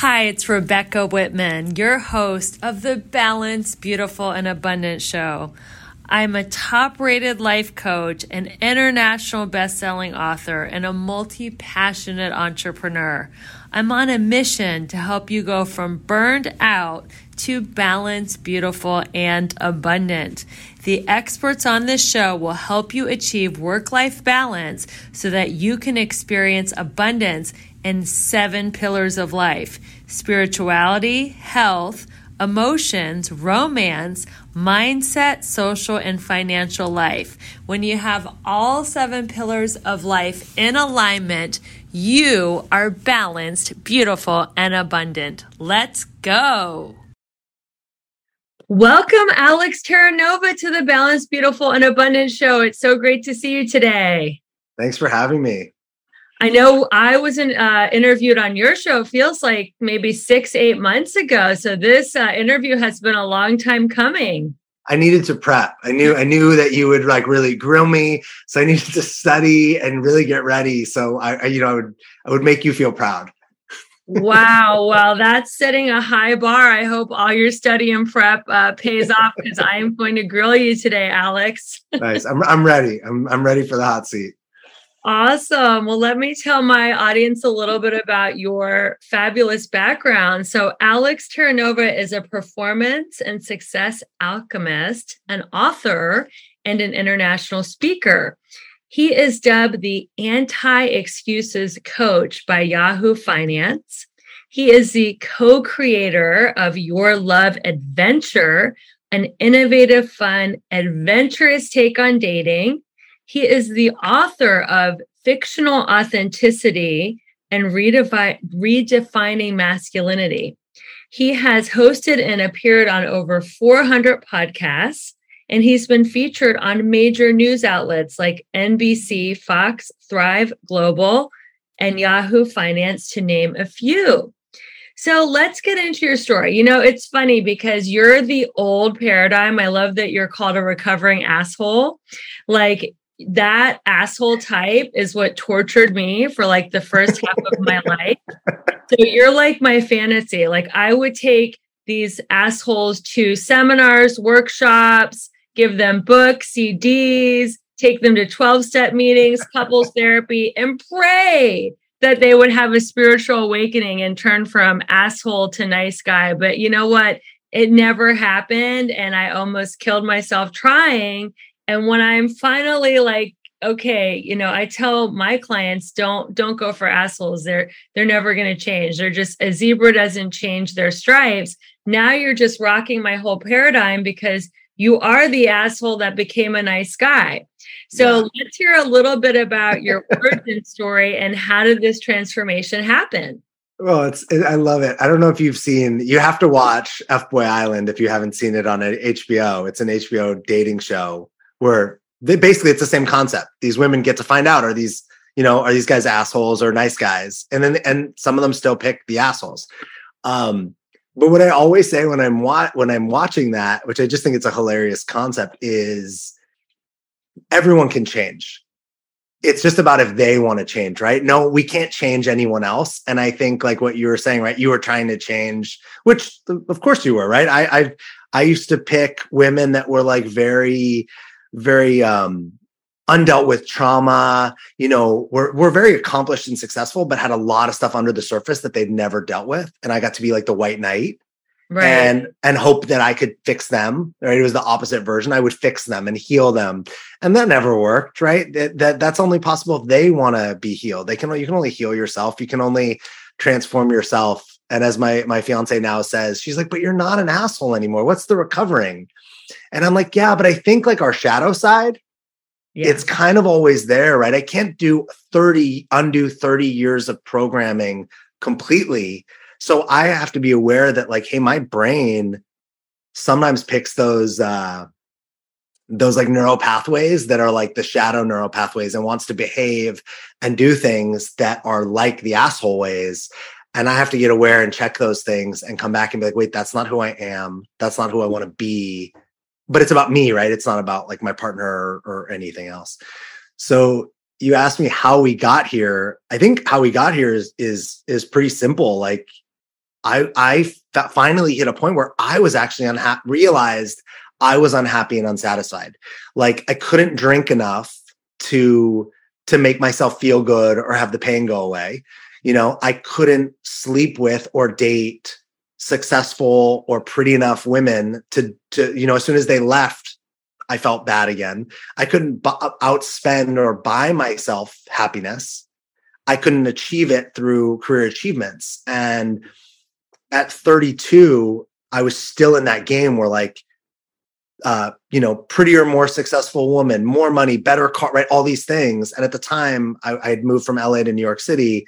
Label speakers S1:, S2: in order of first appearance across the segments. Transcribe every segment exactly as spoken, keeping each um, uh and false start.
S1: Hi, it's Rebecca Whitman, your host of the Balanced, Beautiful, and Abundant Show. I'm a top-rated life coach, an international best-selling author, and a multi-passionate entrepreneur. I'm on a mission to help you go from burned out to balanced, beautiful, and abundant. The experts on this show will help you achieve work-life balance so that you can experience abundance in seven pillars of life: spirituality, health, emotions, romance, mindset, social, and financial life. When you have all seven pillars of life in alignment, you are balanced, beautiful, and abundant. Let's go. Welcome, Alex Terranova, to the Balanced, Beautiful, and Abundant Show. It's so great to see you today.
S2: Thanks for having me.
S1: I know I was in, uh, interviewed on your show, it feels like maybe six, eight months ago. So this uh, interview has been a long time coming.
S2: I needed to prep. I knew I knew that you would like really grill me. So I needed to study and really get ready. So I, I you know, I would I would make you feel proud.
S1: Wow. Well, that's setting a high bar. I hope all your study and prep uh, pays off, because I am going to grill you today, Alex.
S2: Nice. I'm I'm ready. I'm I'm ready for the hot seat.
S1: Awesome. Well, let me tell my audience a little bit about your fabulous background. So Alex Terranova is a performance and success alchemist, an author, and an international speaker. He is dubbed the anti-excuses coach by Yahoo Finance. He is the co-creator of Your Love Adventure, an innovative, fun, adventurous take on dating. He is the author of Fictional Authenticity and Redefi- Redefining Masculinity. He has hosted and appeared on over four hundred podcasts, and he's been featured on major news outlets like N B C, Fox, Thrive Global, and Yahoo Finance, to name a few. So let's get into your story. You know, it's funny because you're the old paradigm. I love that you're called a recovering asshole. Like, that asshole type is what tortured me for like the first half of my life. So you're like my fantasy. Like, I would take these assholes to seminars, workshops, give them books, C Ds, take them to twelve-step meetings, couples therapy, and pray that they would have a spiritual awakening and turn from asshole to nice guy. But you know what? It never happened. And I almost killed myself trying. And when I'm finally like, okay, you know, I tell my clients, don't don't go for assholes. They're they're never going to change. They're just, a zebra doesn't change their stripes. Now you're just rocking my whole paradigm, because you are the asshole that became a nice guy. So yeah. Let's hear a little bit about your origin story and how did this transformation happen?
S2: Well, it's it, I love it. I don't know if you've seen, you have to watch F-Boy Island if you haven't seen it on H B O. It's an H B O dating show where they, basically it's the same concept. These women get to find out, are these, you know, are these guys assholes or nice guys? And then, and some of them still pick the assholes. Um, but what I always say when I'm wa- when I'm watching that, which I just think it's a hilarious concept, is everyone can change. It's just about if they want to change, right? No, we can't change anyone else. And I think like what you were saying, right? You were trying to change, which of course you were, right? I I, I used to pick women that were like very, very um, undealt with trauma, you know, were, were very accomplished and successful, but had a lot of stuff under the surface that they'd never dealt with. And I got to be like the white knight. Right. And and hope that I could fix them. Right. It was the opposite version. I would fix them and heal them. And that never worked. Right. That, that that's only possible if they want to be healed. They can you can only heal yourself. You can only transform yourself. And as my my fiance now says, she's like, but you're not an asshole anymore. What's the recovering? And I'm like, yeah, but I think like our shadow side, yeah. It's kind of always there, right? I can't do thirty, undo thirty years of programming completely. So I have to be aware that like, hey, my brain sometimes picks those, uh, those like neural pathways that are like the shadow neural pathways and wants to behave and do things that are like the asshole ways. And I have to get aware and check those things and come back and be like, wait, that's not who I am. That's not who I want to be. But it's about me, right? It's not about like my partner or, or anything else. So you asked me how we got here. I think how we got here is is is pretty simple. Like I, I f- finally hit a point where I was actually unhappy, realized I was unhappy and unsatisfied. Like I couldn't drink enough to, to make myself feel good or have the pain go away. You know, I couldn't sleep with or date successful or pretty enough women to, to, you know, as soon as they left, I felt bad again. I couldn't b- outspend or buy myself happiness. I couldn't achieve it through career achievements. And at thirty-two, I was still in that game where like, uh, you know, prettier, more successful woman, more money, better car, right? All these things. And at the time I, I had moved from L A to New York City.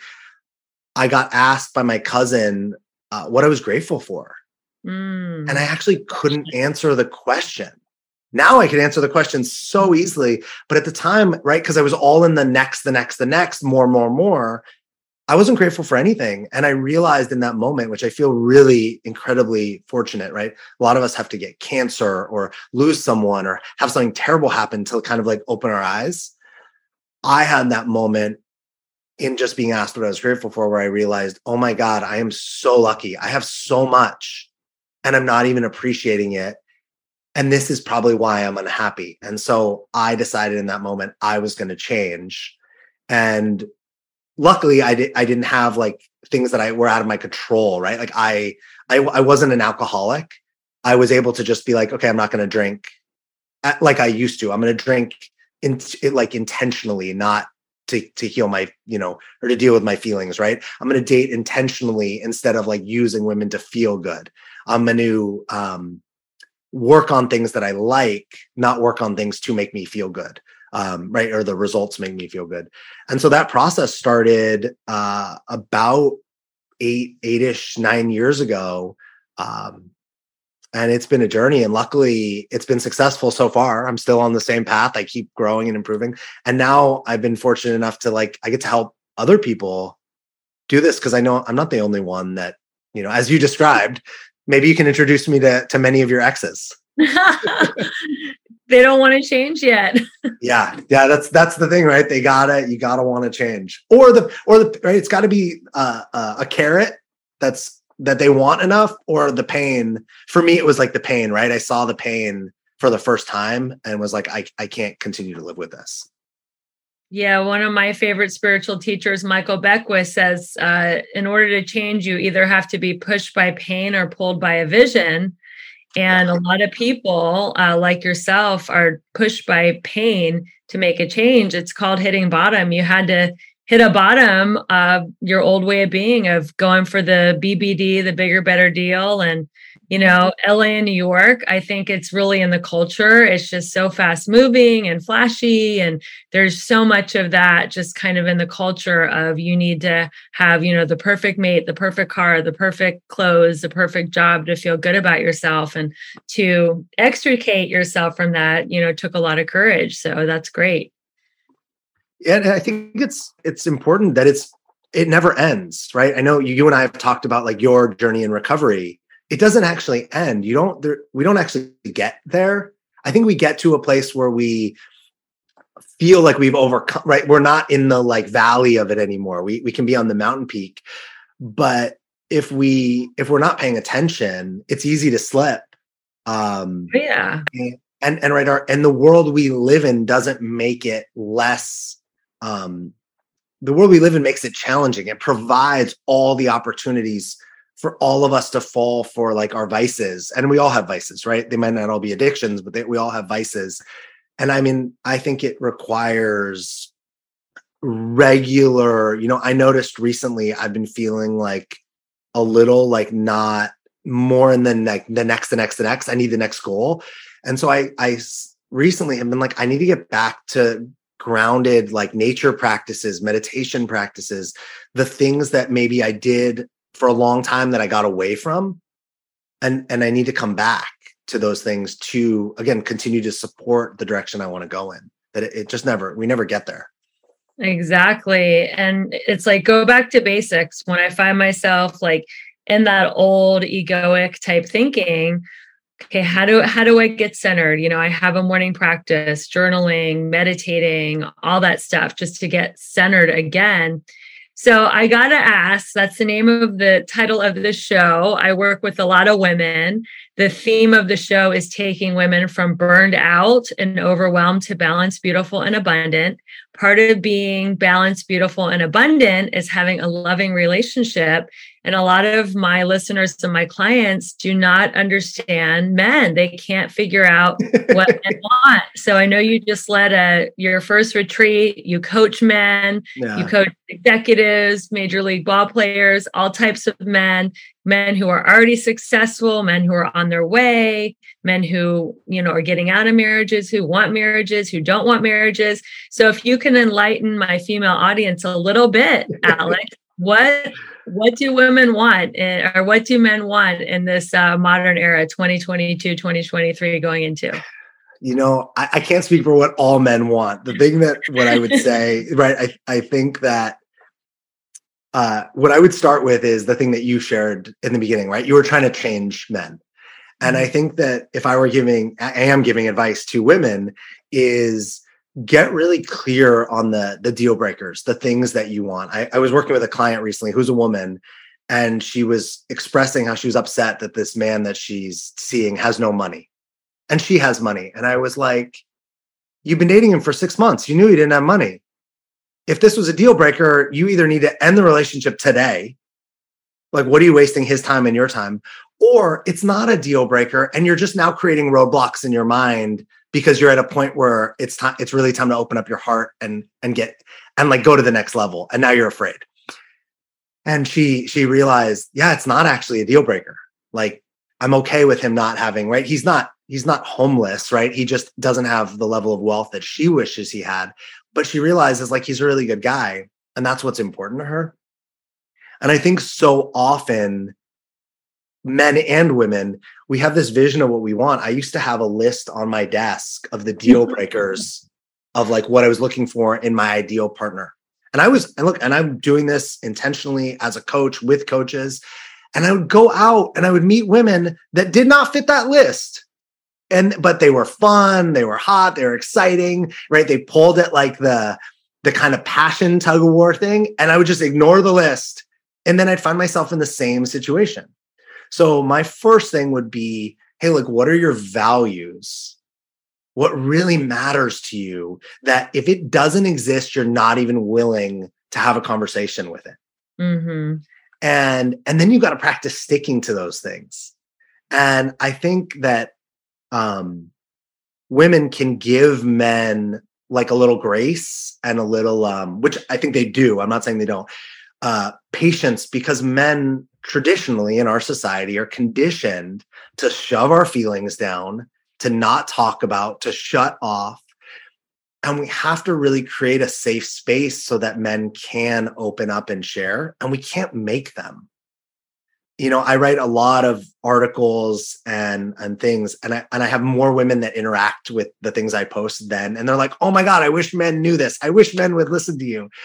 S2: I got asked by my cousin uh, what I was grateful for. Mm. And I actually couldn't answer the question. Now I can answer the question so easily. But at the time, right, because I was all in the next, the next, the next, more, more, more, I wasn't grateful for anything. And I realized in that moment, which I feel really incredibly fortunate, right? A lot of us have to get cancer or lose someone or have something terrible happen to kind of like open our eyes. I had that moment in just being asked what I was grateful for, where I realized, oh my God, I am so lucky. I have so much and I'm not even appreciating it. And this is probably why I'm unhappy. And so I decided in that moment I was going to change. And luckily I, di- I didn't have like things that I were out of my control, right? Like I, I, I wasn't an alcoholic. I was able to just be like, okay, I'm not going to drink at, like I used to. I'm going to drink in, like intentionally, not to, to heal my, you know, or to deal with my feelings, right? I'm going to date intentionally instead of like using women to feel good. I'm going to um, work on things that I like, not work on things to make me feel good. Um, right. Or the results make me feel good. And so that process started uh, about eight, eight-ish, nine years ago. Um, and it's been a journey, and luckily it's been successful so far. I'm still on the same path. I keep growing and improving. And now I've been fortunate enough to like, I get to help other people do this, because I know I'm not the only one that, you know, as you described, maybe you can introduce me to, to many of your exes.
S1: They don't want to change yet.
S2: yeah. Yeah. That's, that's the thing, right? They gotta, you gotta want to change, or the, or the, right. It's gotta be uh, uh, a carrot that's, that they want enough, or the pain. For me, it was like the pain, right? I saw the pain for the first time and was like, I, I can't continue to live with this.
S1: Yeah. One of my favorite spiritual teachers, Michael Beckwith, says, uh, in order to change, you either have to be pushed by pain or pulled by a vision. And a lot of people uh, like yourself are pushed by pain to make a change. It's called hitting bottom. You had to hit a bottom of your old way of being, of going for the B B D, the bigger, better deal. And, you know, L A and New York, I think it's really in the culture. It's just so fast moving and flashy. And there's so much of that just kind of in the culture of you need to have, you know, the perfect mate, the perfect car, the perfect clothes, the perfect job to feel good about yourself. And to extricate yourself from that, you know, took a lot of courage. So that's great.
S2: Yeah, and I think it's it's important that it's it never ends, right? I know you, you and I have talked about like your journey in recovery. It doesn't actually end. You don't there, we don't actually get there. I think we get to a place where we feel like we've overcome, right? We're not in the like valley of it anymore. We we can be on the mountain peak. But if we if we're not paying attention, it's easy to slip. Um
S1: yeah.
S2: And and, and right our and the world we live in doesn't make it less. Um, the world we live in makes it challenging. It provides all the opportunities for all of us to fall for like our vices. And we all have vices, right? They might not all be addictions, but they, we all have vices. And I mean, I think it requires regular, you know, I noticed recently I've been feeling like a little like not more in the, ne- the next, the next, the next, I need the next goal. And so I, I recently have been like, I need to get back to grounded, like nature practices, meditation practices, the things that maybe I did for a long time that I got away from. And, and I need to come back to those things to, again, continue to support the direction I want to go in. That it, it just never, we never get there.
S1: Exactly. And it's like, go back to basics. When I find myself like in that old egoic type thinking, okay, how do how do I get centered? You know, I have a morning practice, journaling, meditating, all that stuff just to get centered again. So I got to ask, that's the name of the title of the show. I work with a lot of women. The theme of the show is taking women from burned out and overwhelmed to balanced, beautiful, and abundant. Part of being balanced, beautiful, and abundant is having a loving relationship. And a lot of my listeners and my clients do not understand men. They can't figure out what men want. So I know you just led a your first retreat. You coach men, yeah. You coach executives, major league ball players, all types of men, men who are already successful, men who are on their way, men who, you know, are getting out of marriages, who want marriages, who don't want marriages. So if you can enlighten my female audience a little bit, Alex, what What do women want, in, or what do men want in this uh, modern era, twenty twenty-two, twenty twenty-three going into?
S2: You know, I, I can't speak for what all men want. The thing that what I would say, right, I, I think that uh, what I would start with is the thing that you shared in the beginning, right? You were trying to change men. And I think that if I were giving, I am giving advice to women, is get really clear on the, the deal breakers, the things that you want. I, I was working with a client recently who's a woman, and she was expressing how she was upset that this man that she's seeing has no money, and she has money. And I was like, you've been dating him for six months. You knew he didn't have money. If this was a deal breaker, you either need to end the relationship today. Like, what are you wasting his time and your time? Or it's not a deal breaker, and you're just now creating roadblocks in your mind because you're at a point where it's time, it's really time to open up your heart and, and get, and like go to the next level. And now you're afraid. And she, she realized, yeah, it's not actually a deal breaker. Like, I'm okay with him not having, right. He's not, he's not homeless, right. He just doesn't have the level of wealth that she wishes he had, but she realizes like, he's a really good guy. And that's what's important to her. And I think so often, men and women, we have this vision of what we want. I used to have a list on my desk of the deal breakers of like what I was looking for in my ideal partner. And I was, and look, and I'm doing this intentionally as a coach with coaches. And I would go out and I would meet women that did not fit that list. And, but they were fun, they were hot, they were exciting, right? They pulled at like the, the kind of passion tug of war thing. And I would just ignore the list. And then I'd find myself in the same situation. So my first thing would be, hey, like, what are your values? What really matters to you that if it doesn't exist, you're not even willing to have a conversation with it.
S1: Mm-hmm.
S2: And, and then you got to practice sticking to those things. And I think that um, women can give men like a little grace and a little, um, which I think they do. I'm not saying they don't. Uh, patience, because men traditionally in our society are conditioned to shove our feelings down, to not talk about, to shut off. And we have to really create a safe space so that men can open up and share, and we can't make them. You know, I write a lot of articles and, and things, and I, and I have more women that interact with the things I post then, and they're like, oh my God, I wish men knew this. I wish men would listen to you.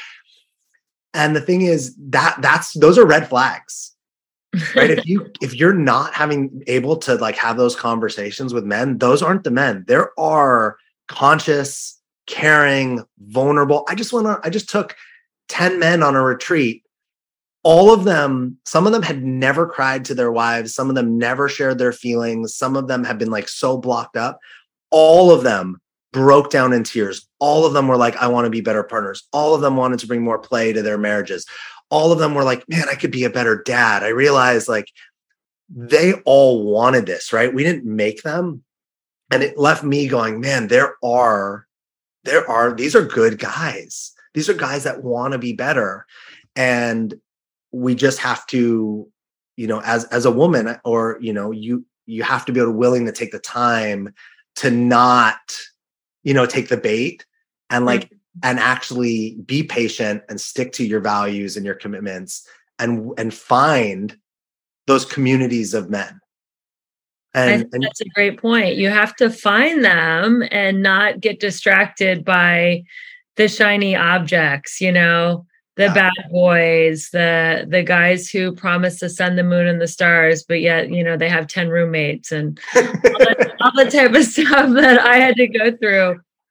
S2: And the thing is that that's, those are red flags, right? If you, if you're not having able to like have those conversations with men, those aren't the men. There are conscious, caring, vulnerable. I just want to, I just took ten men on a retreat. All of them, some of them had never cried to their wives. Some of them never shared their feelings. Some of them have been like so blocked up. All of them broke down in tears. All of them were like, I want to be better partners. All of them wanted to bring more play to their marriages. All of them were like, man, I could be a better dad. I realized like they all wanted this, right? We didn't make them. And it left me going, man, there are, there are, these are good guys. These are guys that want to be better. And we just have to, you know, as, as a woman, or, you know, you, you have to be able to willing to take the time to not, you know, take the bait and like, mm-hmm. and actually be patient and stick to your values and your commitments and, and find those communities of men. And,
S1: I think
S2: and
S1: that's a great point. You have to find them and not get distracted by the shiny objects, you know, the yeah. bad boys, the the guys who promise the sun, the moon, and the stars, but yet, you know, they have ten roommates and all, that, all the type of stuff that I had to go through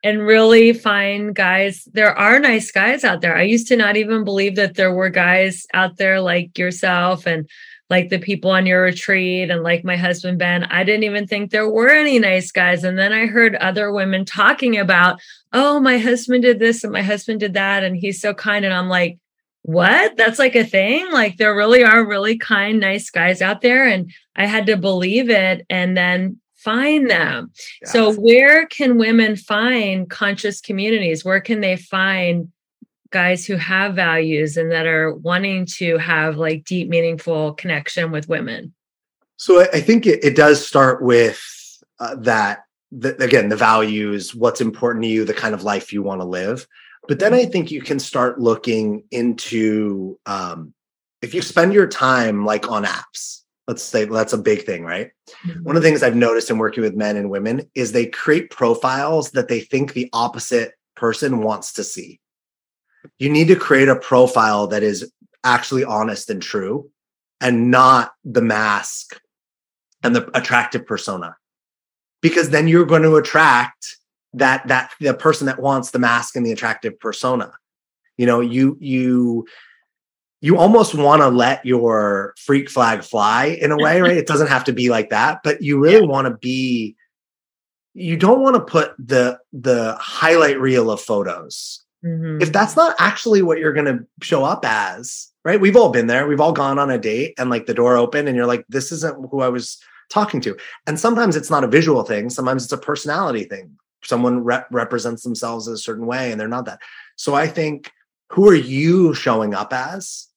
S1: and really find guys. There are nice guys out there. I used to not even believe that there were guys out there like yourself and like the people on your retreat and like my husband, Ben. I didn't even think there were any nice guys. And then I heard other women talking about, oh, my husband did this and my husband did that. And he's so kind. And I'm like, what? That's like a thing? Like there really are really kind, nice guys out there. And I had to believe it and then find them. Yeah. So where can women find conscious communities? Where can they find guys who have values and that are wanting to have like deep, meaningful connection with women?
S2: So I, I think it, it does start with uh, that, the, again, the values, what's important to you, the kind of life you want to live. But then I think you can start looking into, um, if you spend your time like on apps, let's say that's a big thing, right? Mm-hmm. One of the things I've noticed in working with men and women is they create profiles that they think the opposite person wants to see. You need to create a profile that is actually honest and true and not the mask and the attractive persona, because then you're going to attract that, that the person that wants the mask and the attractive persona. You know, you, you, you almost want to let your freak flag fly in a way, right? It doesn't have to be like that, but you really yeah. want to be, you don't want to put the, the highlight reel of photos. Mm-hmm. If that's not actually what you're going to show up as, right? We've all been there. We've all gone on a date and like the door open and you're like, this isn't who I was talking to. And sometimes it's not a visual thing. Sometimes it's a personality thing. Someone rep- represents themselves a certain way and they're not that. So I think, who are you showing up as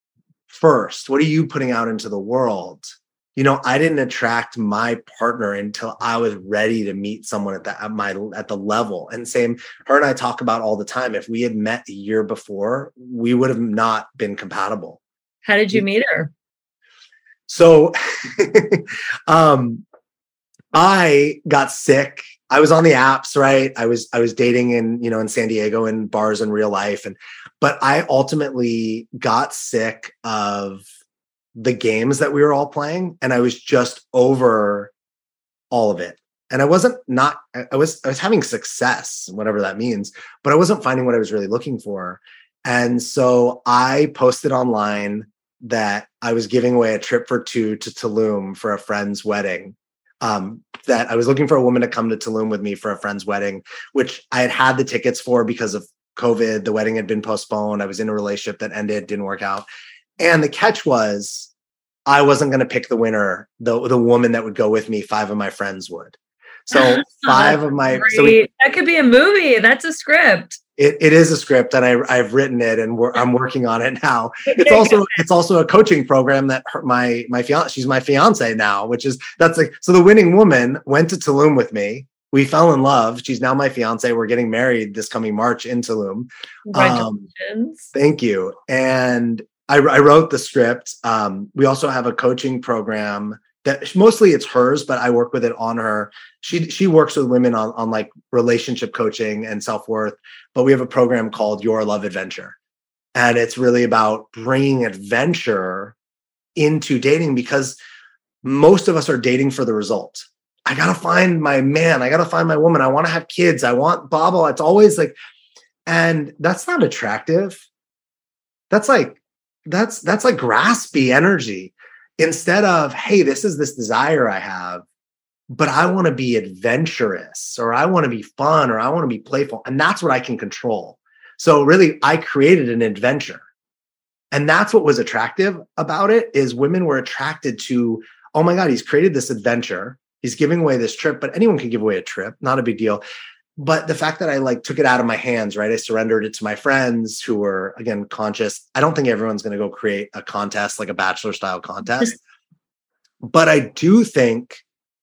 S2: first? What are you putting out into the world? You know, I didn't attract my partner until I was ready to meet someone at the at my at the level. And same, her and I talk about all the time. If we had met a year before, we would have not been compatible.
S1: How did you meet her?
S2: So, um, I got sick. I was on the apps, right? I was I was dating in you know in San Diego in bars in real life, and but I ultimately got sick of the games that we were all playing, and I was just over all of it. And I wasn't not I was I was having success, whatever that means, but I wasn't finding what I was really looking for. And so I posted online that I was giving away a trip for two to Tulum for a friend's wedding. Um, that I was looking for a woman to come to Tulum with me for a friend's wedding, which I had had the tickets for because of COVID. The wedding had been postponed. I was in a relationship that ended, didn't work out. And the catch was I wasn't going to pick the winner, the, the woman that would go with me. Five of my friends would. So five of my, so we,
S1: that could be a movie. That's a script.
S2: It, it is a script, and I, I've written it, and we're, I'm working on it now. It's also it's also a coaching program that her, my my fiance, she's my fiance now, which is that's like so. The winning woman went to Tulum with me. We fell in love. She's now my fiance. We're getting married this coming March in Tulum.
S1: Congratulations!
S2: Um, thank you. And I, I wrote the script. Um, we also have a coaching program that mostly it's hers, but I work with it on her. She she works with women on, on like relationship coaching and self-worth, but we have a program called Your Love Adventure. And it's really about bringing adventure into dating, because most of us are dating for the result. I got to find my man. I got to find my woman. I want to have kids. I want blah, blah. It's always like, and that's not attractive. That's like, that's, that's like graspy energy. Instead of, hey, this is this desire I have, but I want to be adventurous, or I want to be fun, or I want to be playful. And that's what I can control. So really, I created an adventure. And that's what was attractive about it, is women were attracted to, oh my God, he's created this adventure. He's giving away this trip, but anyone can give away a trip, not a big deal. But the fact that I like took it out of my hands, right? I surrendered it to my friends who were, again, conscious. I don't think everyone's going to go create a contest, like a bachelor style contest. But I do think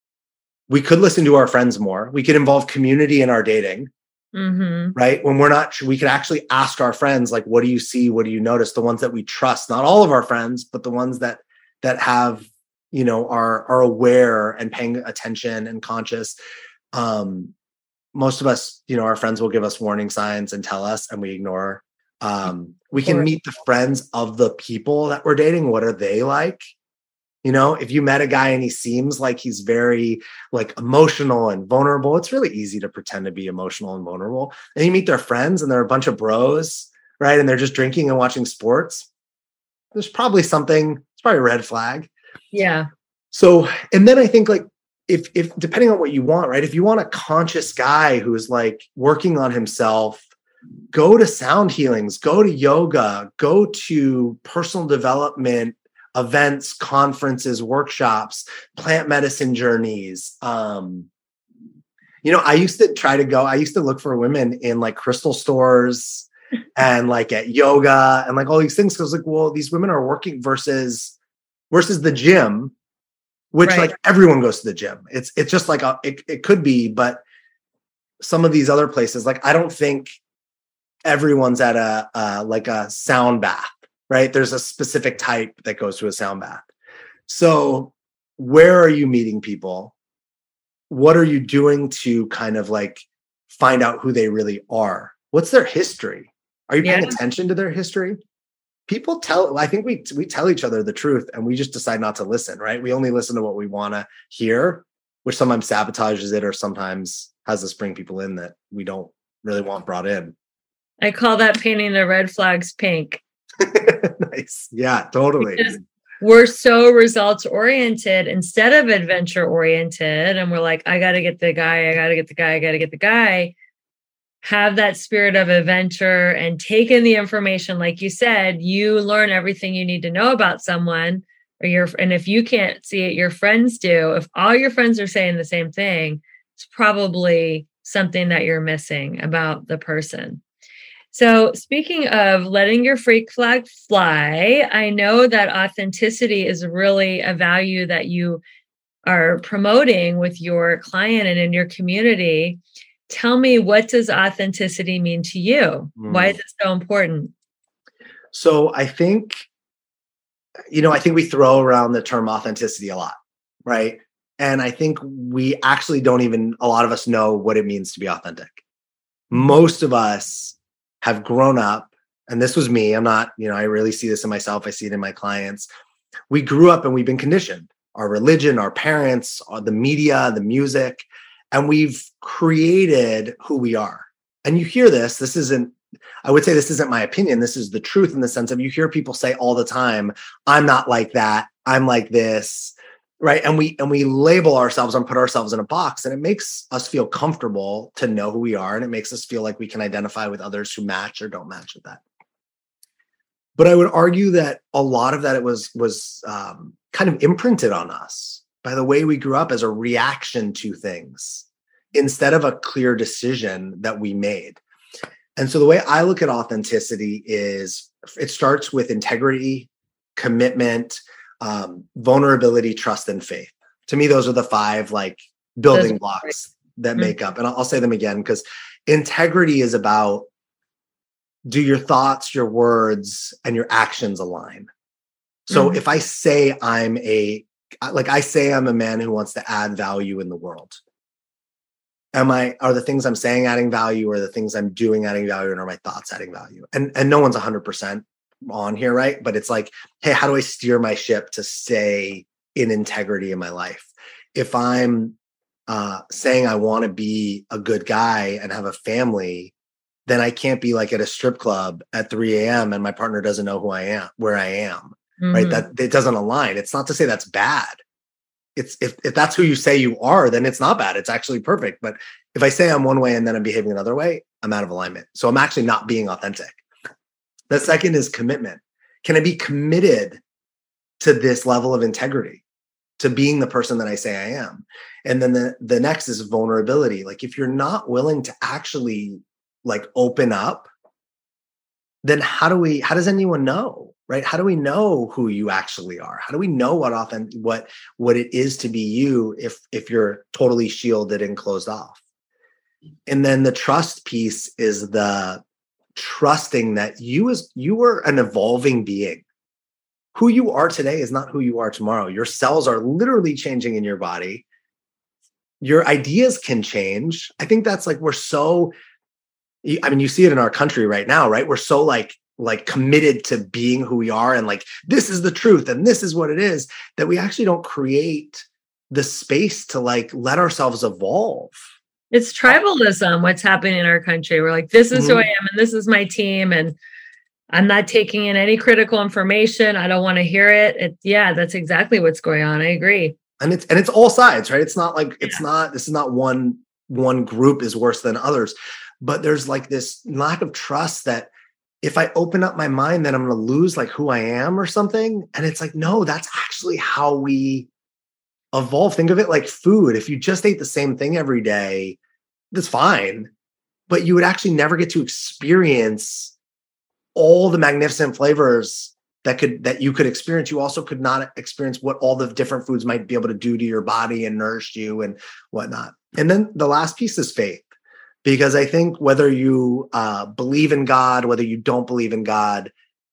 S2: we could listen to our friends more. We could involve community in our dating, mm-hmm. right? When we're not, we could actually ask our friends, like, what do you see? What do you notice? The ones that we trust, not all of our friends, but the ones that, that have, you know, are, are aware and paying attention and conscious. Um, Most of us, you know, our friends will give us warning signs and tell us, and we ignore. Um, we can meet the friends of the people that we're dating. What are they like? You know, if you met a guy and he seems like he's very like emotional and vulnerable, it's really easy to pretend to be emotional and vulnerable. And you meet their friends and they're a bunch of bros, right? And they're just drinking and watching sports. There's probably something, it's probably a red flag.
S1: Yeah.
S2: So, and then I think like, if, if depending on what you want, right? If you want a conscious guy who's like working on himself, go to sound healings, go to yoga, go to personal development events, conferences, workshops, plant medicine journeys. Um, you know, I used to try to go, I used to look for women in like crystal stores and like at yoga and like all these things. Cause like, well, these women are working versus, versus the gym, which right. like everyone goes to the gym. It's, it's just like, a, it, it could be, but some of these other places, like, I don't think everyone's at a, uh, like a sound bath. Right? There's a specific type that goes to a sound bath. So where are you meeting people? What are you doing to kind of like find out who they really are? What's their history? Are you paying yeah. attention to their history? People tell, I think we, we tell each other the truth and we just decide not to listen, right? We only listen to what we want to hear, which sometimes sabotages it or sometimes has us bring people in that we don't really want brought in.
S1: I call that painting the red flags pink.
S2: Nice. Yeah, totally.
S1: Because we're so results oriented instead of adventure oriented. And we're like, I got to get the guy, I got to get the guy, I got to get the guy. Have that spirit of adventure and take in the information. Like you said, you learn everything you need to know about someone or your, and if you can't see it, your friends do. If all your friends are saying the same thing, it's probably something that you're missing about the person. So speaking of letting your freak flag fly, I know that authenticity is really a value that you are promoting with your client and in your community. Tell me, what does authenticity mean to you? Mm. Why is it so important?
S2: So I think, you know, I think we throw around the term authenticity a lot, right? And I think we actually don't even, a lot of us know what it means to be authentic. Most of us have grown up, and this was me. I'm not, you know, I really see this in myself. I see it in my clients. We grew up and we've been conditioned, our religion, our parents, the media, the music, and we've created who we are. And you hear this, this isn't, I would say this isn't my opinion. This is the truth in the sense of you hear people say all the time, I'm not like that. I'm like this, right? And we, and we label ourselves and put ourselves in a box, and it makes us feel comfortable to know who we are. And it makes us feel like we can identify with others who match or don't match with that. But I would argue that a lot of that it was, was um, kind of imprinted on us by the way we grew up as a reaction to things instead of a clear decision that we made. And so the way I look at authenticity is it starts with integrity, commitment, um, vulnerability, trust, and faith. To me, those are the five like building blocks that mm-hmm. make up. And I'll, I'll say them again, because integrity is about, do your thoughts, your words, and your actions align? So mm-hmm. if I say I'm a, like I say I'm a man who wants to add value in the world, am I, are the things I'm saying adding value, or the things I'm doing adding value, and are my thoughts adding value? And, and no one's one hundred percent on here, right? But it's like, hey, how do I steer my ship to stay in integrity in my life? If I'm uh, saying I want to be a good guy and have a family, then I can't be like at a strip club at three a.m. and my partner doesn't know who I am, where I am, mm-hmm. right? That it doesn't align. It's not to say that's bad. It's if, if that's who you say you are, then it's not bad. It's actually perfect. But if I say I'm one way and then I'm behaving another way, I'm out of alignment. So I'm actually not being authentic. The second is commitment. Can I be committed to this level of integrity, to being the person that I say I am? And then the, the next is vulnerability. Like if you're not willing to actually like open up, then how do we, how does anyone know, right? How do we know who you actually are? How do we know what often, what, what it is to be you if, if you're totally shielded and closed off? And then the trust piece is the trusting that you as you are an evolving being. Who you are today is not who you are tomorrow. Your cells are literally changing in your body. Your ideas can change. I think that's like, we're so, I mean, you see it in our country right now, right? We're so like like committed to being who we are and like, this is the truth and this is what it is, that we actually don't create the space to like let ourselves evolve.
S1: It's tribalism, what's happening in our country. We're like, this is mm-hmm. who I am and this is my team. And I'm not taking in any critical information. I don't want to hear it. it. Yeah, that's exactly what's going on. I agree.
S2: And it's, and it's all sides, right? It's not like, it's yeah. not, this is not one, one group is worse than others, but there's like this lack of trust that if I open up my mind, then I'm going to lose like who I am or something. And it's like, no, that's actually how we evolve. Think of it like food. If you just ate the same thing every day, that's fine, but you would actually never get to experience all the magnificent flavors that could, that you could experience. You also could not experience what all the different foods might be able to do to your body and nourish you and whatnot. And then the last piece is faith. Because I think whether you uh, believe in God, whether you don't believe in God,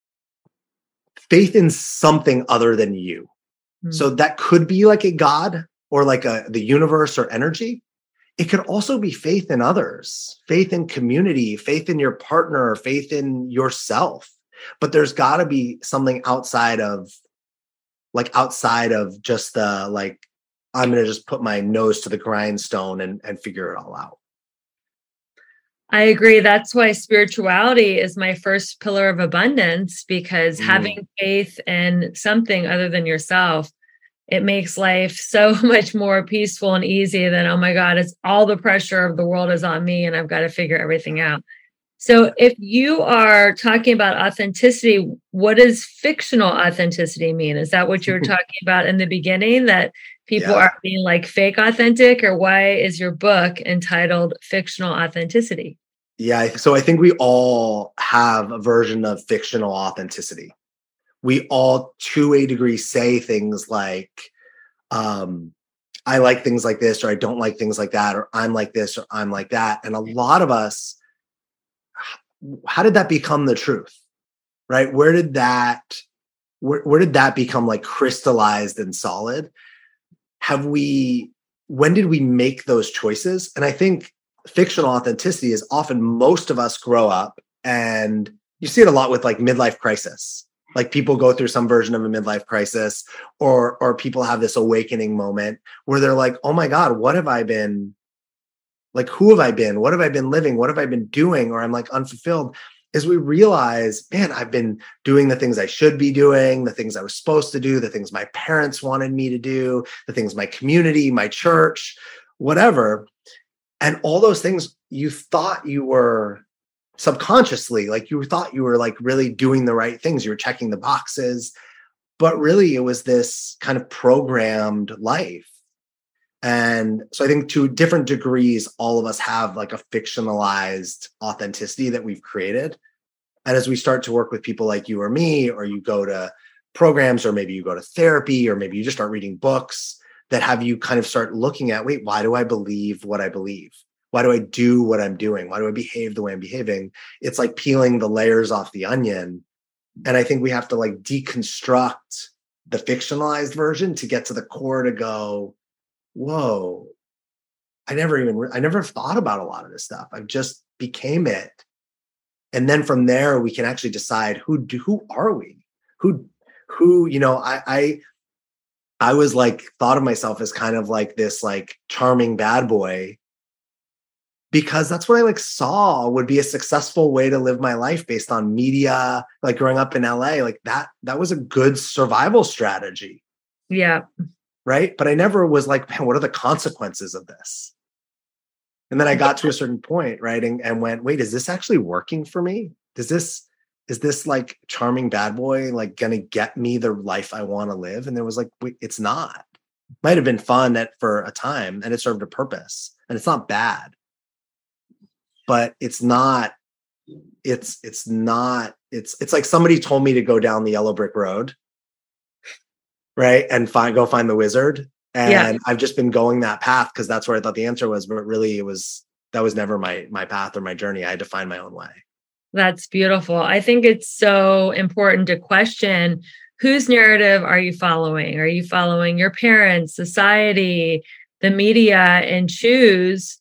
S2: faith in something other than you. Mm-hmm. So that could be like a God or like a the universe or energy. It could also be faith in others, faith in community, faith in your partner, faith in yourself. But there's got to be something outside of, like outside of just the like, I'm going to just put my nose to the grindstone and, and figure it all out.
S1: I agree. That's why spirituality is my first pillar of abundance, because mm. having faith in something other than yourself, it makes life so much more peaceful and easy than, oh my God, it's all the pressure of the world is on me and I've got to figure everything out. So if you are talking about authenticity, what does fictional authenticity mean? Is that what you were talking about in the beginning, that people yeah. are being like fake authentic, or why is your book entitled Fictional Authenticity?
S2: Yeah. So I think we all have a version of fictional authenticity. We all, to a degree, say things like, um, I like things like this, or I don't like things like that, or I'm like this, or I'm like that. And a lot of us, how did that become the truth? Right? Where did that, where, where did that become like crystallized and solid? Have we, when did we make those choices? And I think fictional authenticity is often most of us grow up, and you see it a lot with like midlife crisis. Like people go through some version of a midlife crisis, or, or people have this awakening moment where they're like, oh my God, what have I been, like, who have I been? What have I been living? What have I been doing? Or I'm like unfulfilled. Is we realize, man, I've been doing the things I should be doing, the things I was supposed to do, the things my parents wanted me to do, the things my community, my church, whatever. And all those things you thought you were subconsciously, like you thought you were like really doing the right things. You were checking the boxes, but really it was this kind of programmed life. And so I think to different degrees, all of us have like a fictionalized authenticity that we've created. And as we start to work with people like you or me, or you go to programs, or maybe you go to therapy, or maybe you just start reading books that have you kind of start looking at, wait, why do I believe what I believe? Why do I do what I'm doing? Why do I behave the way I'm behaving? It's like peeling the layers off the onion. And I think we have to like deconstruct the fictionalized version to get to the core to go, whoa, I never even, I never thought about a lot of this stuff. I just became it. And then from there, we can actually decide who do, who are we? Who, who, you know, I, I, I was like, thought of myself as kind of like this, like charming bad boy, because that's what I like saw would be a successful way to live my life based on media, like growing up in L A, like that, that was a good survival strategy.
S1: Yeah.
S2: Right. But I never was like, man, what are the consequences of this? And then I got to a certain point, right. And, and went, wait, is this actually working for me? Does this, is this like charming bad boy, like going to get me the life I want to live? And there was like, wait, it's not. Might have been fun at, for a time, and it served a purpose, and it's not bad, but it's not, it's, it's not, it's, it's like somebody told me to go down the yellow brick road. Right. And find, go find the wizard. And yeah. I've just been going that path because that's where I thought the answer was, but really it was, that was never my, my path or my journey. I had to find my own way.
S1: That's beautiful. I think it's so important to question, whose narrative are you following? Are you following your parents, society, the media, and choose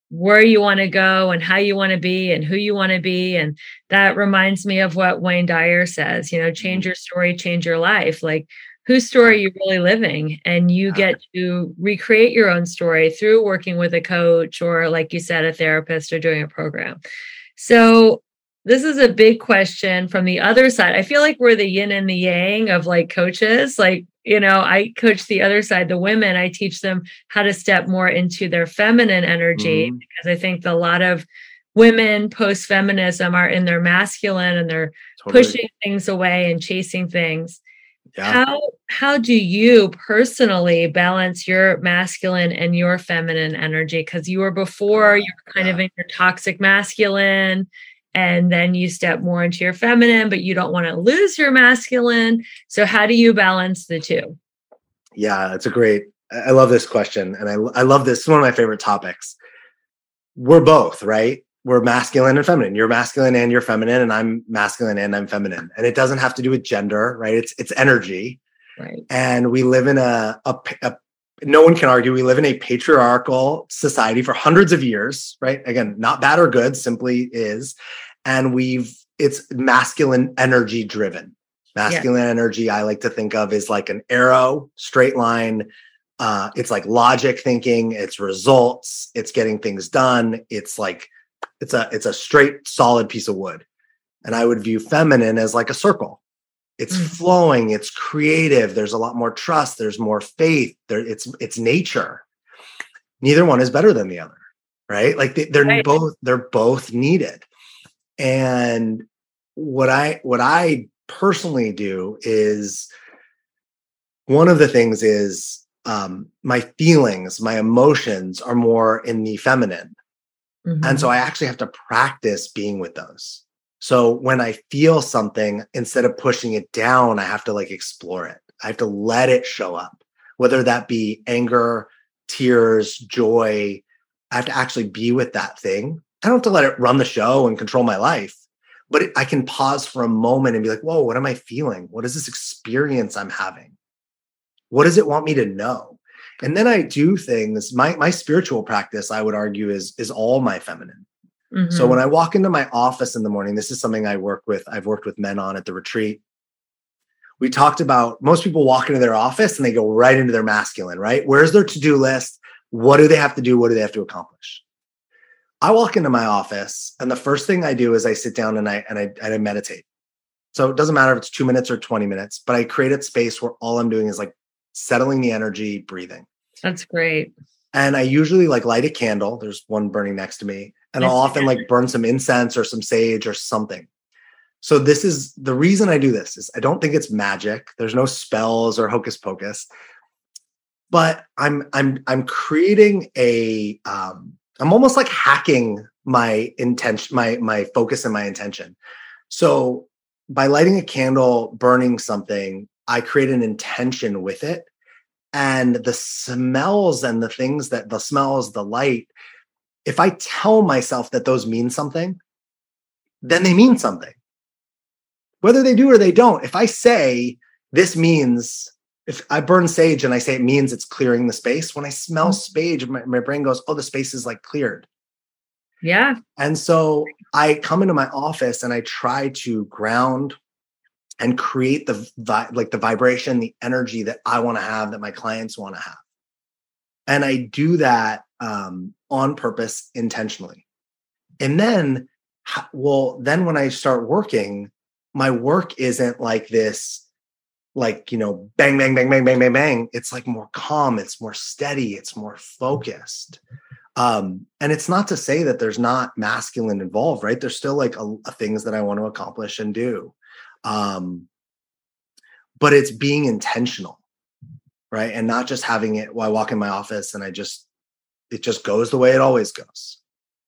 S1: where you want to go and how you want to be and who you want to be. And that reminds me of what Wayne Dyer says, you know, change your story, change your life. Like, whose story are you really living? And you get to recreate your own story through working with a coach or, like you said, a therapist or doing a program. So this is a big question from the other side. I feel like we're the yin and the yang of like coaches. Like, you know, I coach the other side, the women. I teach them how to step more into their feminine energy, mm-hmm. because I think a lot of women post-feminism are in their masculine and they're totally pushing things away and chasing things. Yeah. How how do you personally balance your masculine and your feminine energy? Because you were before, you were kind yeah. of in your toxic masculine, and then you step more into your feminine, but you don't want to lose your masculine. So how do you balance the two?
S2: Yeah, it's a great, I love this question. And I, I love this. It's one of my favorite topics. We're both, right? We're masculine and feminine. You're masculine and you're feminine, and I'm masculine and I'm feminine. And it doesn't have to do with gender, right? It's it's energy.
S1: Right.
S2: And we live in a, a, a no one can argue, we live in a patriarchal society for hundreds of years, right? Again, not bad or good, simply is. And we've, it's masculine energy driven. Masculine yeah. energy, I like to think of as like an arrow, straight line. Uh, it's like logic thinking, it's results, it's getting things done. It's like, it's a, it's a straight, solid piece of wood. And I would view feminine as like a circle. It's mm. flowing, it's creative. There's a lot more trust. There's more faith. There, it's, it's nature. Neither one is better than the other, right? Like they, they're right. both, they're both needed. And what I, what I personally do is, one of the things is um, my feelings, my emotions are more in the feminine. Mm-hmm. And so I actually have to practice being with those. So when I feel something, instead of pushing it down, I have to like explore it. I have to let it show up, whether that be anger, tears, joy. I have to actually be with that thing. I don't have to let it run the show and control my life, but it, I can pause for a moment and be like, whoa, what am I feeling? What is this experience I'm having? What does it want me to know? And then I do things, my, my spiritual practice, I would argue, is, is all my feminine. Mm-hmm. So when I walk into my office in the morning, this is something I work with, I've worked with men on at the retreat. We talked about, most people walk into their office and they go right into their masculine, right? Where's their to-do list? What do they have to do? What do they have to accomplish? I walk into my office and the first thing I do is I sit down and I, and I, and I meditate. So it doesn't matter if it's two minutes or twenty minutes, but I created space where all I'm doing is like settling the energy, breathing.
S1: That's great.
S2: And I usually like light a candle. There's one burning next to me. And I'll often like burn some incense or some sage or something. So this is the reason I do this is I don't think it's magic. There's no spells or hocus pocus, but I'm, I'm, I'm creating a, um, I'm almost like hacking my intention, my, my focus and my intention. So by lighting a candle, burning something, I create an intention with it. And the smells and the things that the smells, the light, if I tell myself that those mean something, then they mean something. Whether they do or they don't. If I say this means, if I burn sage and I say it means it's clearing the space, when I smell sage, my, my brain goes, oh, the space is like cleared.
S1: Yeah.
S2: And so I come into my office and I try to ground and create the vi- like the vibration, the energy that I want to have, that my clients want to have. And I do that um, on purpose, intentionally. And then, well, then when I start working, my work isn't like this, like, you know, bang, bang, bang, bang, bang, bang, bang. It's like more calm. It's more steady. It's more focused. Um, and it's not to say that there's not masculine involved, right? There's still like a, a things that I want to accomplish and do. Um, but it's being intentional, right? And not just having it while I walk in my office and I just, it just goes the way it always goes.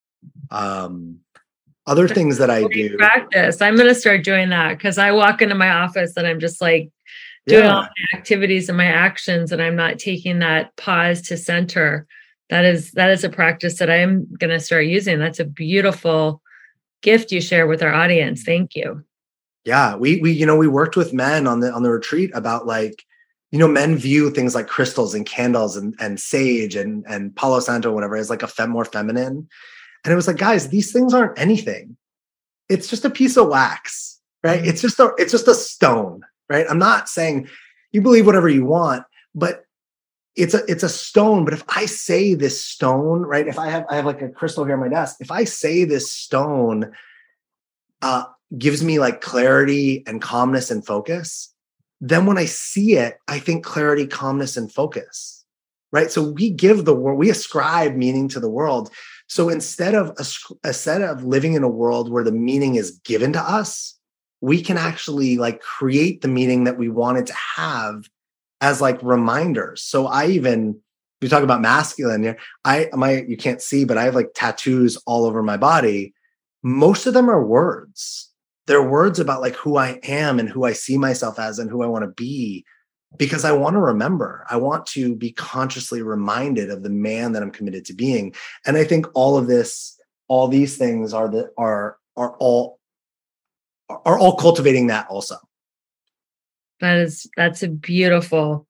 S2: Um, other things that I do.
S1: Practice. I'm going to start doing that because I walk into my office and I'm just like doing yeah. all my activities and my actions, and I'm not taking that pause to center. That is, that is a practice that I'm going to start using. That's a beautiful gift you share with our audience. Thank you.
S2: Yeah. We, we, you know, we worked with men on the, on the retreat about like, you know, men view things like crystals and candles and, and sage and, and Palo Santo, whatever, as like a fem, more feminine. And it was like, guys, these things aren't anything. It's just a piece of wax, right? Mm-hmm. It's just a, it's just a stone, right? I'm not saying you believe whatever you want, but it's a, it's a stone. But if I say this stone, right? If I have, I have like a crystal here on my desk, if I say this stone uh, gives me like clarity and calmness and focus, then when I see it, I think clarity, calmness, and focus, right? So we give the world, we ascribe meaning to the world. So instead of instead of living in a world where the meaning is given to us, we can actually like create the meaning that we wanted to have as like reminders. So I even, we talk about masculine here. I my you can't see, but I have like tattoos all over my body. Most of them are words. They're words about like who I am and who I see myself as and who I want to be, because I want to remember. I want to be consciously reminded of the man that I'm committed to being. And I think all of this, all these things are the are are all are all cultivating that also.
S1: That is that's a beautiful.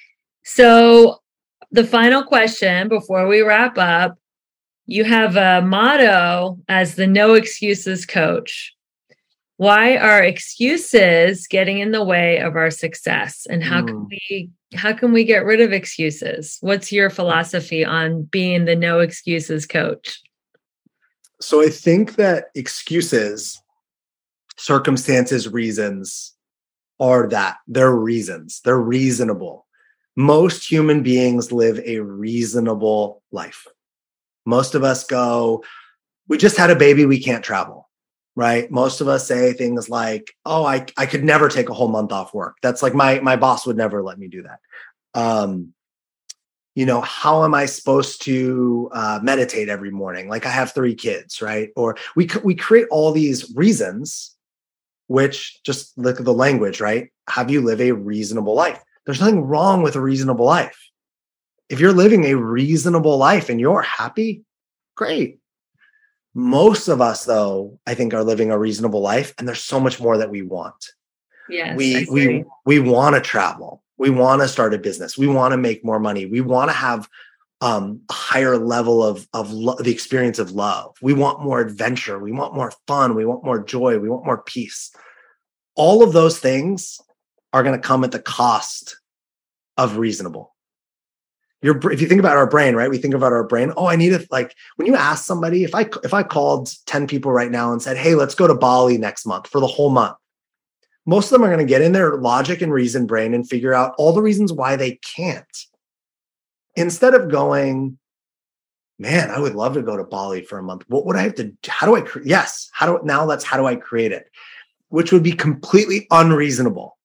S1: So the final question before we wrap up, you have a motto as the no excuses coach. Why are excuses getting in the way of our success? And how mm. can we how can we get rid of excuses? What's your philosophy on being the no excuses coach?
S2: So I think that excuses, circumstances, reasons are that. They're reasons. They're reasonable. Most human beings live a reasonable life. Most of us go, we just had a baby, we can't travel. Right. Most of us say things like, oh, I, I could never take a whole month off work. That's like my, my boss would never let me do that. Um, you know, how am I supposed to uh, meditate every morning? Like I have three kids, right? Or we, we create all these reasons, which just look at the language, right? Have you live a reasonable life? There's nothing wrong with a reasonable life. If you're living a reasonable life and you're happy, great. Most of us, though, I think are living a reasonable life, and there's so much more that we want.
S1: Yes,
S2: we we we want to travel. We want to start a business. We want to make more money. We want to have um, a higher level of of lo- the experience of love. We want more adventure. We want more fun. We want more joy. We want more peace. All of those things are going to come at the cost of reasonable. Your, if you think about our brain, right? We think about our brain. Oh, I need it. Like when you ask somebody, if I if I called ten people right now and said, "Hey, let's go to Bali next month for the whole month," most of them are going to get in their logic and reason brain and figure out all the reasons why they can't. Instead of going, "Man, I would love to go to Bali for a month. What would I have to? How do I? Cre- yes. How do now? That's how do I create it?" Which would be completely unreasonable.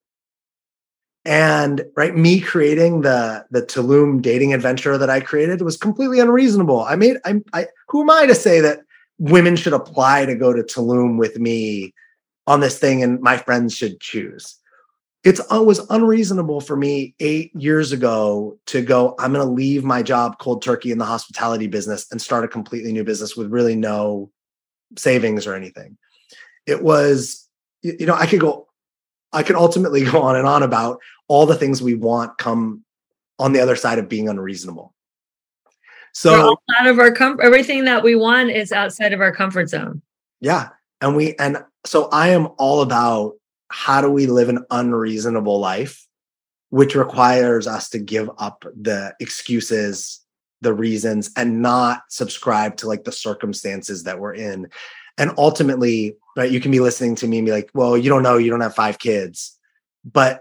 S2: And right, me creating the the Tulum dating adventure that I created was completely unreasonable. I made I, I who am I to say that women should apply to go to Tulum with me on this thing and my friends should choose? It's it was unreasonable for me eight years ago to go, I'm going to leave my job cold turkey in the hospitality business and start a completely new business with really no savings or anything. It was, you know, I could go. I can ultimately go on and on about all the things we want come on the other side of being unreasonable. So
S1: we're all out of our comfort. Everything that we want is outside of our comfort zone.
S2: Yeah. And we, and so I am all about how do we live an unreasonable life, which requires us to give up the excuses, the reasons, and not subscribe to like the circumstances that we're in. And ultimately, right, you can be listening to me and be like, well, you don't know, you don't have five kids. But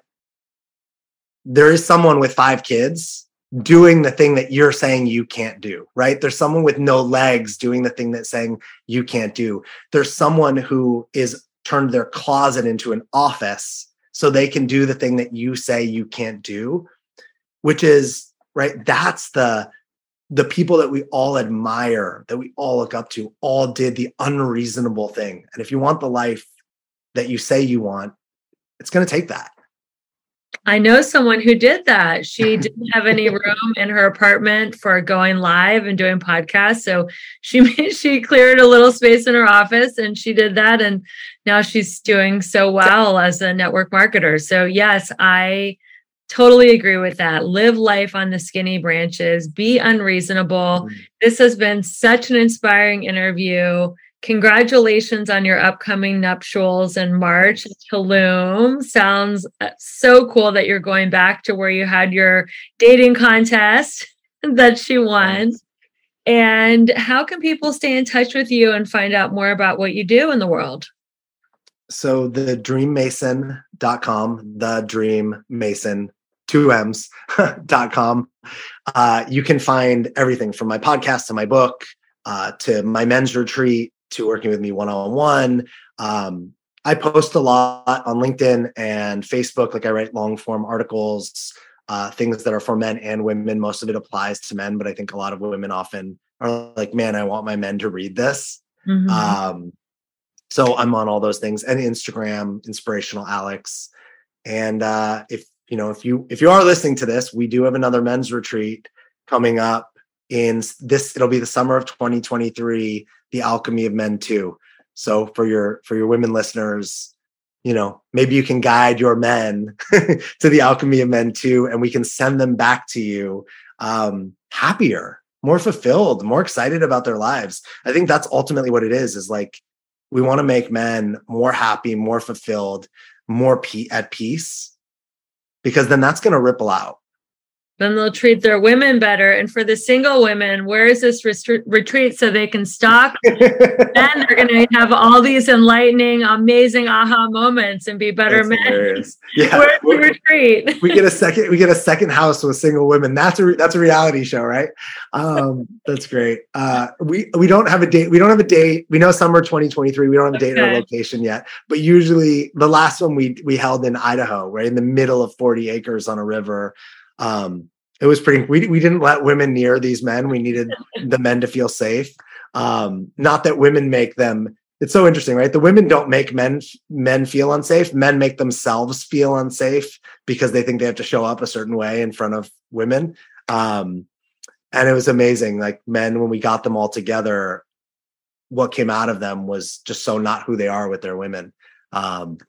S2: there is someone with five kids doing the thing that you're saying you can't do, right? There's someone with no legs doing the thing that's saying you can't do. There's someone who is turned their closet into an office so they can do the thing that you say you can't do, which is, right, that's the the people that we all admire, that we all look up to, all did the unreasonable thing. And if you want the life that you say you want, it's going to take that.
S1: I know someone who did that. She didn't have any room in her apartment for going live and doing podcasts. So she she cleared a little space in her office and she did that. And now she's doing so well as a network marketer. So yes, I totally agree with that. Live life on the skinny branches. Be unreasonable. Mm-hmm. This has been such an inspiring interview. Congratulations on your upcoming nuptials in March in Tulum. Sounds so cool that you're going back to where you had your dating contest that she won. And how can people stay in touch with you and find out more about what you do in the world?
S2: So the dream mason dot com, the dream mason, two M's dot com. Uh, you can find everything from my podcast to my book, uh, to my men's retreat, to working with me one-on-one. Um, I post a lot on LinkedIn and Facebook. Like I write long form articles, uh, things that are for men and women. Most of it applies to men, but I think a lot of women often are like, man, I want my men to read this. Mm-hmm. Um, so I'm on all those things, and Instagram, Inspirational Alex. And uh, if, you know, if you, if you are listening to this, we do have another men's retreat coming up in this, it'll be the summer of twenty twenty-three, the Alchemy of Men two. So for your, for your women listeners, you know, maybe you can guide your men to the Alchemy of Men two, and we can send them back to you um, happier, more fulfilled, more excited about their lives. I think that's ultimately what it is, is like, we want to make men more happy, more fulfilled, more pe- at peace, because then that's going to ripple out.
S1: Then they'll treat their women better. And for the single women, where is this restri- retreat so they can stalk? Then they're going to have all these enlightening, amazing aha moments and be better that's men. Hilarious.
S2: Yeah,
S1: where's the retreat?
S2: we get a second. We get a second house with single women. That's a re- that's a reality show, right? Um, that's great. Uh, we we don't have a date. We don't have a date. We know summer twenty twenty-three. We don't have a date okay. or location yet. But usually, the last one we we held in Idaho, right in the middle of forty acres on a river. Um, it was pretty, we, we didn't let women near these men. We needed the men to feel safe. Um, not that women make them, it's so interesting, right? The women don't make men, men feel unsafe. Men make themselves feel unsafe because they think they have to show up a certain way in front of women. Um, and it was amazing. Like men, when we got them all together, what came out of them was just so not who they are with their women. Um,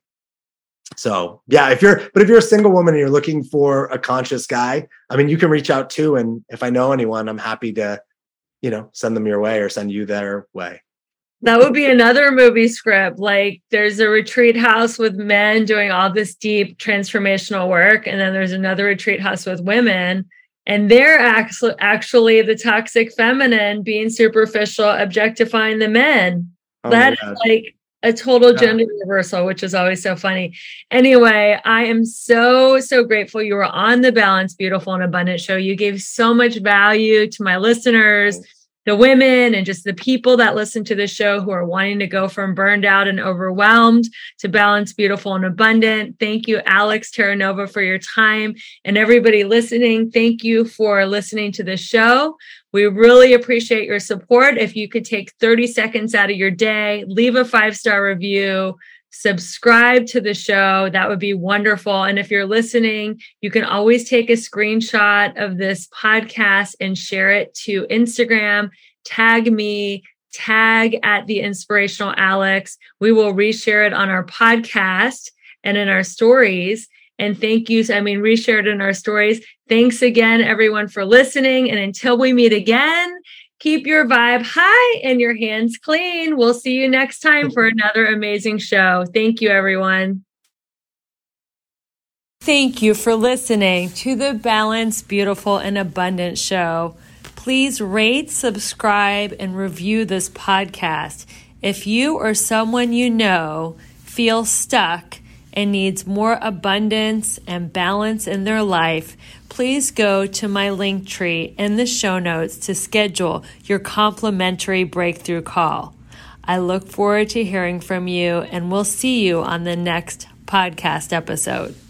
S2: So yeah, if you're, but if you're a single woman and you're looking for a conscious guy, I mean, you can reach out too. And if I know anyone, I'm happy to, you know, send them your way or send you their way.
S1: That would be another movie script. Like there's a retreat house with men doing all this deep transformational work. And then there's another retreat house with women, and they're actually, actually the toxic feminine being superficial, objectifying the men. Oh that is like a total gender yeah. reversal, which is always so funny. Anyway, I am so, so grateful you were on the Balanced, Beautiful, and Abundant show. You gave so much value to my listeners, the women, and just the people that listen to the show who are wanting to go from burned out and overwhelmed to balanced, beautiful, and abundant. Thank you, Alex Terranova, for your time. And everybody listening, thank you for listening to the show. We really appreciate your support. If you could take thirty seconds out of your day, leave a five-star review, subscribe to the show, that would be wonderful. And if you're listening, you can always take a screenshot of this podcast and share it to Instagram, tag me, tag at the Inspirational Alex. We will reshare it on our podcast and in our stories. And thank you. I mean, reshare it in our stories. Thanks again, everyone, for listening. And until we meet again, keep your vibe high and your hands clean. We'll see you next time for another amazing show. Thank you, everyone. Thank you for listening to the Balanced, Beautiful, and Abundant show. Please rate, subscribe, and review this podcast. If you or someone you know feel stuck and needs more abundance and balance in their life, please go to my link tree in the show notes to schedule your complimentary breakthrough call. I look forward to hearing from you, and we'll see you on the next podcast episode.